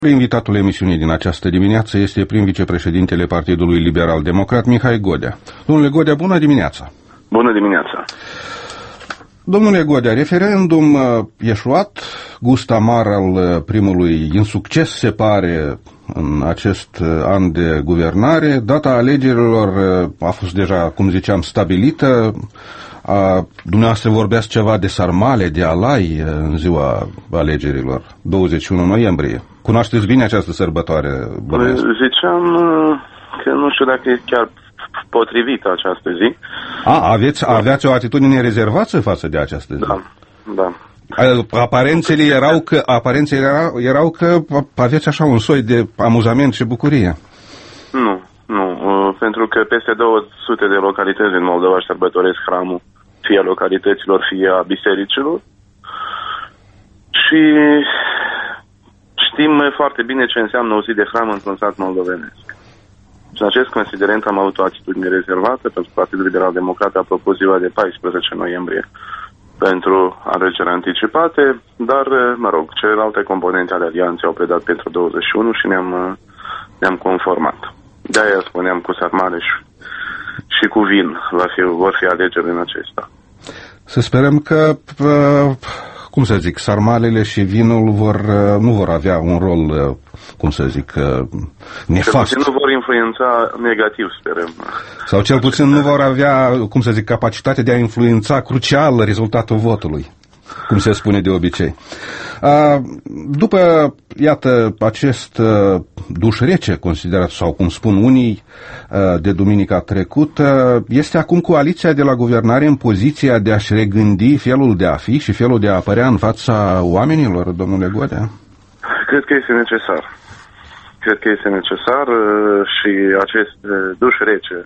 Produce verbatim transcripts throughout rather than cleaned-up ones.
Invitatul emisiunii din această dimineață este prim vicepreședintele Partidului Liberal Democrat, Mihai Godea. Domnule Godea, bună dimineața! Bună dimineața! Domnule Godea, referendum eșuat, gust amar al primului insucces, se pare, în acest an de guvernare. Data alegerilor a fost deja, cum ziceam, stabilită. A, dumneavoastră vorbeați ceva de sarmale, de alai în ziua alegerilor, douăzeci și unu noiembrie. Cunoașteți bine această sărbătoare? Bănuiesc? Ziceam că nu știu dacă e chiar potrivită această zi. A, aveți, aveați o atitudine rezervată față de această zi? Da, da. Aparențele erau că, aparențele erau, erau că aveți așa un soi de amuzament și bucurie. Nu, nu, pentru că peste două sute de localități din Moldova își sărbătoresc hramul, fie a localităților, fie a bisericilor. Și știm foarte bine ce înseamnă o zi de hram într-un sat moldovenesc. Și în acest considerent am avut o atitudine rezervată, pentru că Partidul Liberal Democrat a propus ziua de paisprezece noiembrie pentru alegeri anticipate, dar, mă rog, celelalte componente ale alianței au predat pentru douăzeci și unu și ne-am, ne-am conformat. De-aia spuneam cu sarmale și, și cu vin va fi, vor fi alegeri în acesta. Să sperăm că, cum să zic, sarmalele și vinul vor, nu vor avea un rol, cum să zic, nefast. Nu vor influența negativ, sperăm. Sau cel puțin nu vor avea, cum să zic, capacitatea de a influența crucial rezultatul votului, cum se spune de obicei. După, iată, acest duș rece considerat, sau cum spun unii, de duminica trecută, este acum coaliția de la guvernare în poziția de a-și regândi felul de a fi și felul de a apărea în fața oamenilor, domnule Godea? Cred că este necesar. Cred că este necesar și acest duș rece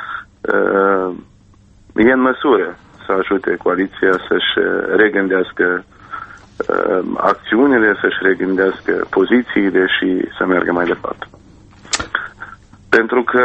e în măsură să ajute coaliția să-și regândească acțiunile, să-și regândească pozițiile și să meargă mai departe. Pentru că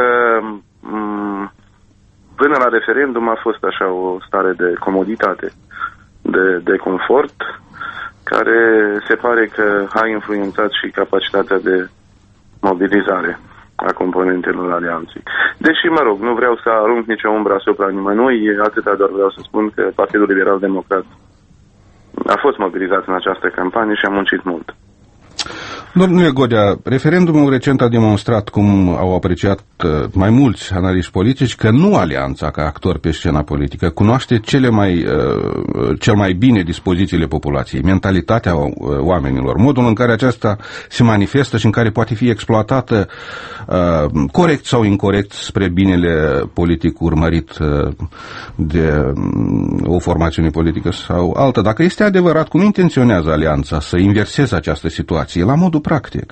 până la referendum a fost așa o stare de comoditate, de, de confort, care se pare că a influențat și capacitatea de mobilizare a componentelor alianței. Deși, mă rog, nu vreau să arunc nicio umbră asupra nimănui, atâta doar vreau să spun că Partidul Liberal Democrat a fost mobilizat în această campanie și a muncit mult. Domnule Godea, referendumul recent a demonstrat, cum au apreciat mai mulți analiști politici, că nu alianța ca actor pe scena politică cunoaște cele mai, cel mai bine dispozițiile populației, mentalitatea oamenilor, modul în care aceasta se manifestă și în care poate fi exploatată corect sau incorect spre binele politic urmărit de o formațiune politică sau alta. Dacă este adevărat, cum intenționează alianța să inverseze această situație la modul practic?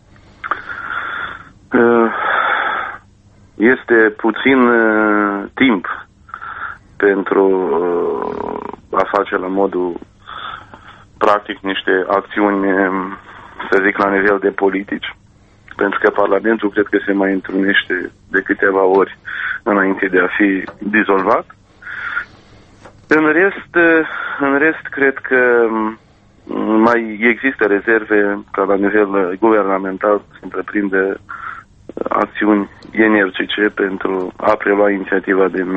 Este puțin timp pentru a face la modul practic niște acțiuni, să zic, la nivel de politici. Pentru că Parlamentul cred că se mai întrunește de câteva ori înainte de a fi dizolvat. În rest, în rest cred că mai există rezerve ca la nivel guvernamental să întreprinde acțiuni energice pentru a prelua inițiativa din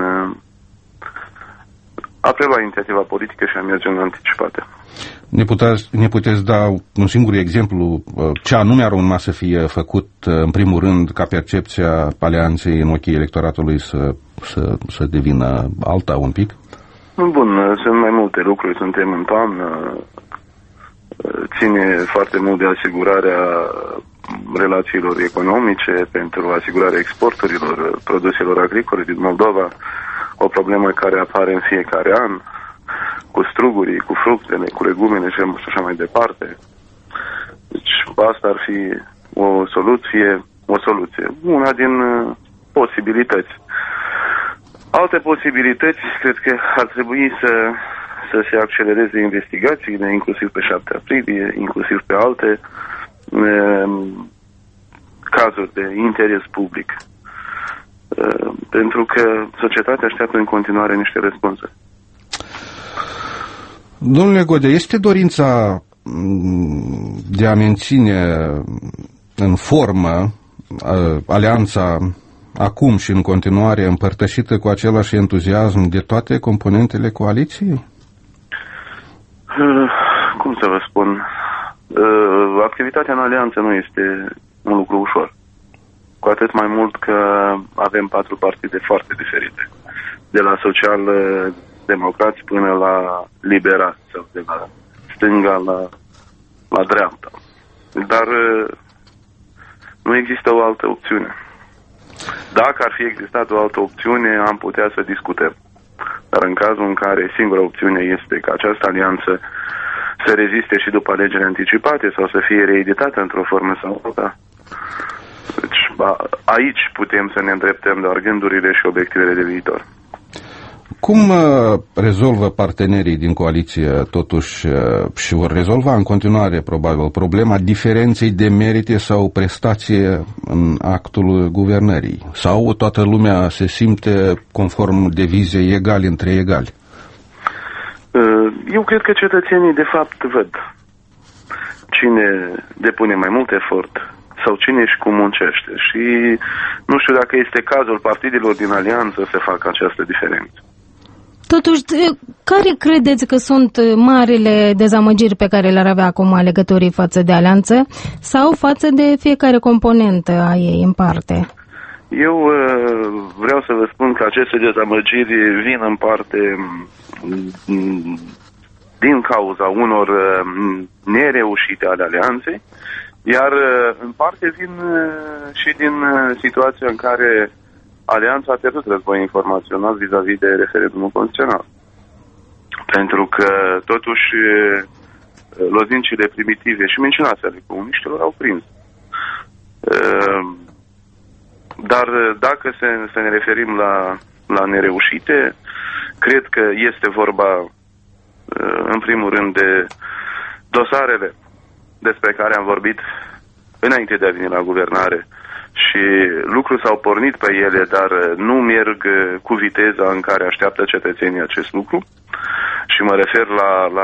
a prelua inițiativa politică și a merge în anticipate. Ne puteți, ne puteți da un singur exemplu ce anume ar urma să fie făcut, în primul rând, ca percepția alianței în ochii electoratului să, să, să devină alta un pic? Bun, sunt mai multe lucruri, suntem în toamnă, ține foarte mult de asigurarea relațiilor economice, pentru asigurarea exporturilor produselor agricole din Moldova, o problemă care apare în fiecare an, cu strugurii, cu fructele, cu legumele și așa mai departe. Deci asta ar fi o soluție, o soluție, una din posibilități. Alte posibilități, cred că ar trebui să, să se accelereze investigațiile, inclusiv pe șapte aprilie, inclusiv pe alte um, cazuri de interes public. Uh, pentru că societatea așteaptă în continuare niște răspunsuri. Domnule Godea, este dorința de a menține în formă alianța acum și în continuare împărtășită cu același entuziasm de toate componentele coaliției? Cum să vă spun? Activitatea în alianță nu este un lucru ușor. Cu atât mai mult că avem patru partide foarte diferite. De la social-democrați până la liberali sau de la stânga la, la dreapta. Dar nu există o altă opțiune. Dacă ar fi existat o altă opțiune, am putea să discutăm. Dar în cazul în care singura opțiune este ca această alianță să reziste și după alegeri anticipate sau să fie reeditată într-o formă sau alta, deci aici putem să ne îndreptăm doar gândurile și obiectivele de viitor. Cum uh, rezolvă partenerii din coaliție totuși uh, și vor rezolva în continuare probabil problema diferenței de merite sau prestație în actul guvernării? Sau toată lumea se simte conform devizei egali între egali? Uh, eu cred că cetățenii de fapt văd cine depune mai mult efort sau cine și cum muncește. Și nu știu dacă este cazul partidelor din alianță să facă această diferență. Totuși, care credeți că sunt marile dezamăgiri pe care le-ar avea acum alegătorii față de alianță sau față de fiecare componentă a ei în parte? Eu uh, vreau să vă spun că aceste dezamăgiri vin în parte m, din cauza unor uh, nereușite ale alianței, iar uh, în parte vin uh, și din uh, situația în care alianța a pierdut război informațional vis-a-vis de referendumul constituțional. Pentru că, totuși, lozincile primitive și mincinoase ale comuniștilor au prins. Dar dacă se, să ne referim la, la nereușite, cred că este vorba, în primul rând, de dosarele despre care am vorbit înainte de a veni la guvernare, și lucruri s-au pornit pe ele, dar nu merg cu viteza în care așteaptă cetățenii acest lucru. Și mă refer la, la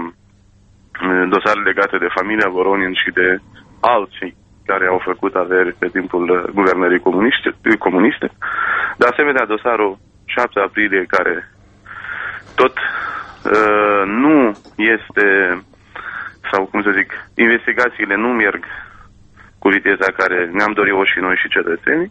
dosare legate de familia Voronin și de alții care au făcut averi pe timpul guvernării comuniste. comuniste. De asemenea, dosarul șapte aprilie, care tot uh, nu este, sau cum să zic, investigațiile nu merg cu viteza care ne-am dorit-o și noi și cetățenii.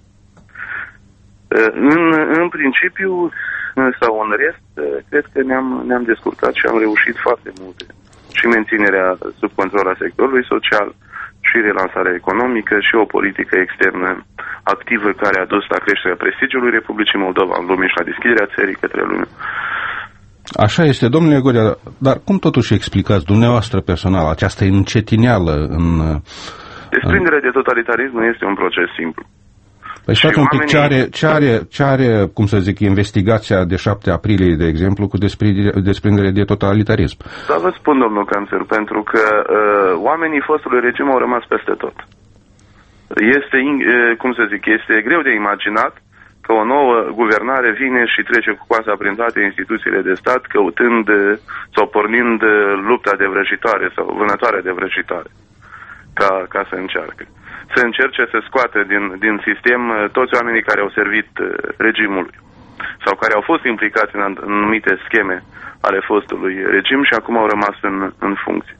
În, în principiu, sau în rest, cred că ne-am, ne-am descurcat și am reușit foarte multe. Și menținerea sub control a sectorului social, și relansarea economică, și o politică externă activă care a dus la creșterea prestigiului Republicii Moldova în lume și la deschiderea țării către lume. Așa este, domnule Godea, dar cum totuși explicați dumneavoastră personal această încetineală în... Desprinderea de totalitarism nu este un proces simplu. Păi stați un pic, ce are, ce, are, ce are, cum să zic, investigația de șapte aprilie, de exemplu, cu desprindere de totalitarism? Da, vă spun, domnul Canțer, pentru că uh, oamenii fostului regim au rămas peste tot. Este, uh, cum să zic, este greu de imaginat că o nouă guvernare vine și trece cu coasa prin toate instituțiile de stat, căutând sau pornind lupta de vrăjitoare sau vânătoarea de vrăjitoare. Ca, ca să încearcă. Să încerce să scoate din, din sistem toți oamenii care au servit regimului sau care au fost implicați în anumite scheme ale fostului regim și acum au rămas în, în funcție.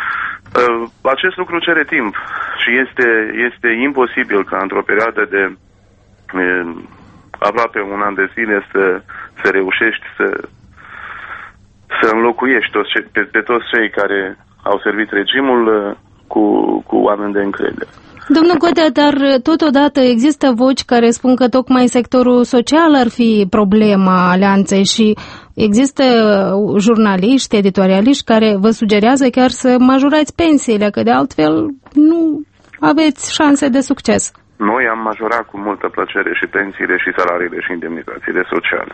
Acest lucru cere timp și este, este imposibil ca într-o perioadă de e, aproape un an de zile să, să reușești să, să înlocuiești toți, pe, pe toți cei care au servit regimul Cu, cu oameni de încredere. Domnul Godea, dar totodată există voci care spun că tocmai sectorul social ar fi problema alianței și există jurnaliști, editorialiști care vă sugerează chiar să majorați pensiile, că de altfel nu aveți șanse de succes. Noi am majorat cu multă plăcere și pensiile și salariile și indemnizațiile sociale.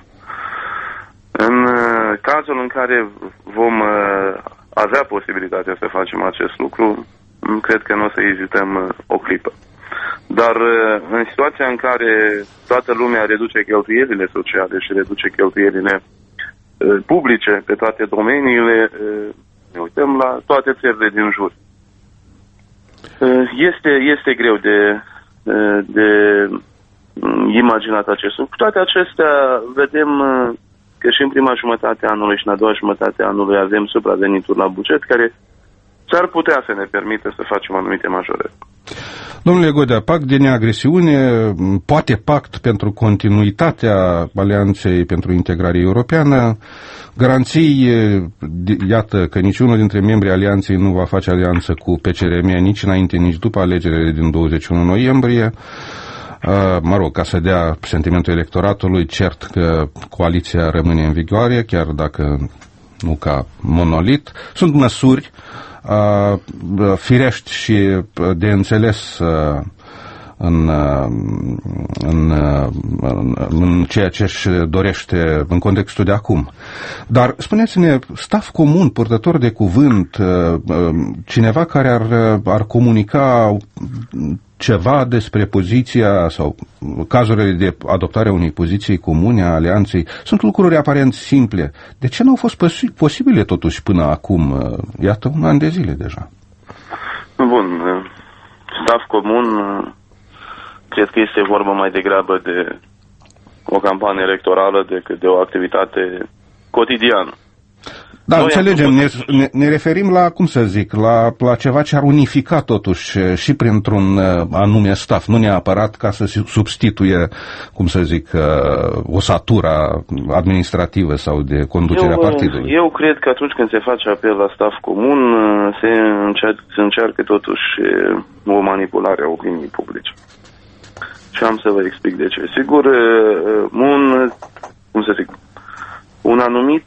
În cazul în care vom avea posibilitatea să facem acest lucru, cred că nu o să ezităm o clipă. Dar în situația în care toată lumea reduce cheltuielile sociale și reduce cheltuielile publice pe toate domeniile, ne uităm la toate țările din jur. Este, este greu de, de imaginat acest lucru. Cu toate acestea, vedem că și în prima jumătate a anului și în a doua jumătate a anului avem supravenituri la buget care s-ar putea să ne permită să facem anumite majorări. Domnule Godea, pact de neagresiune, poate pact pentru continuitatea alianței pentru integrare europeană, garanții, iată că niciunul dintre membrii alianței nu va face alianță cu P C R M nici înainte, nici după alegerile din douăzeci și unu noiembrie. Mă rog, ca să dea sentimentul electoratului, cert că coaliția rămâne în vigoare, chiar dacă nu ca monolit. Sunt măsuri firești și de înțeles în, în, în, în ceea ce își dorește în contextul de acum. Dar spuneți-ne, staff comun, purtător de cuvânt, cineva care ar, ar comunica ceva despre poziția sau cazurile de adoptare a unei poziții comune a alianței, sunt lucruri aparent simple. De ce nu au fost posi- posibile totuși până acum? Iată, un an de zile deja. Bun. Staff comun, cred că este vorba mai degrabă de o campanie electorală decât de o activitate cotidiană. Da, noi înțelegem, ne, ne, ne referim la, cum să zic, la, la ceva ce ar unifica totuși și printr-un anume staff, nu neapărat ca să substituie, cum să zic, o satura administrativă sau de conducerea eu, partidului. Eu cred că atunci când se face apel la staff comun, se încearcă, se încearcă totuși o manipulare a opiniei publice. Și am să vă explic de ce. Sigur, un, cum să zic, un anumit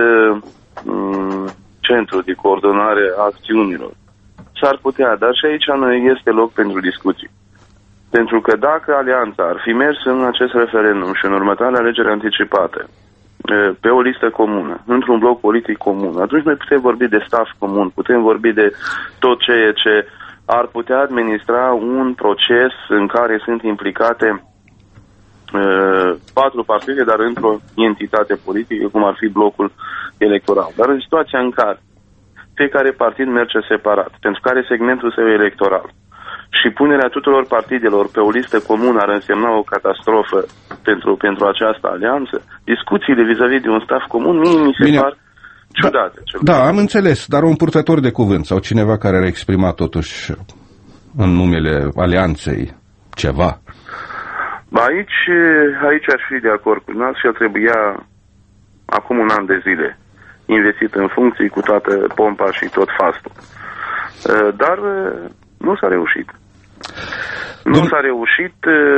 centru de coordonare a acțiunilor s-ar putea, dar și aici nu este loc pentru discuții. Pentru că dacă alianța ar fi mers în acest referendum și în următoarele alegeri anticipate pe o listă comună, într-un bloc politic comun, atunci noi putem vorbi de staff comun, putem vorbi de tot ceea ce ar putea administra un proces în care sunt implicate uh, patru partide, dar într-o entitate politică, cum ar fi blocul electoral. Dar în situația în care fiecare partid merge separat, pentru care segmentul său electoral, și punerea tuturor partidelor pe o listă comună ar însemna o catastrofă pentru, pentru această alianță, discuțiile vis-a-vis de un staff comun mie mi se Bine. par ciudate. Da, da, am înțeles, dar un purtător de cuvânt sau cineva care a exprimat totuși în numele alianței ceva. Aici, aici aș fi de acord cu noi și ar trebuia acum un an de zile investit în funcții cu toată pompa și tot fastul. Dar nu s-a reușit. Nu Dom- s-a reușit,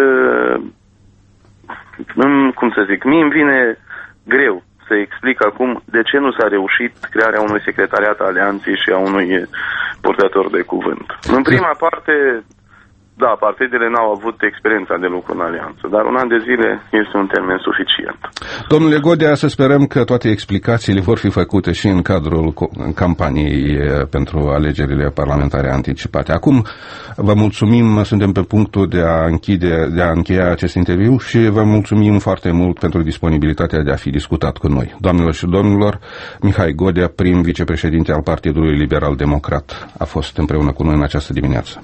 cum să zic, mie îmi vine greu să explic acum de ce nu s-a reușit crearea unui secretariat alianței și a unui purtător de cuvânt. În prima parte, da, partidele n-au avut experiența de lucru în alianță, dar un an de zile este un termen suficient. Domnule Godea, să sperăm că toate explicațiile vor fi făcute și în cadrul campaniei pentru alegerile parlamentare anticipate. Acum vă mulțumim, suntem pe punctul de a, închide, de a încheia acest interviu și vă mulțumim foarte mult pentru disponibilitatea de a fi discutat cu noi. Doamnelor și domnilor, Mihai Godea, prim vicepreședinte al Partidului Liberal Democrat, a fost împreună cu noi în această dimineață.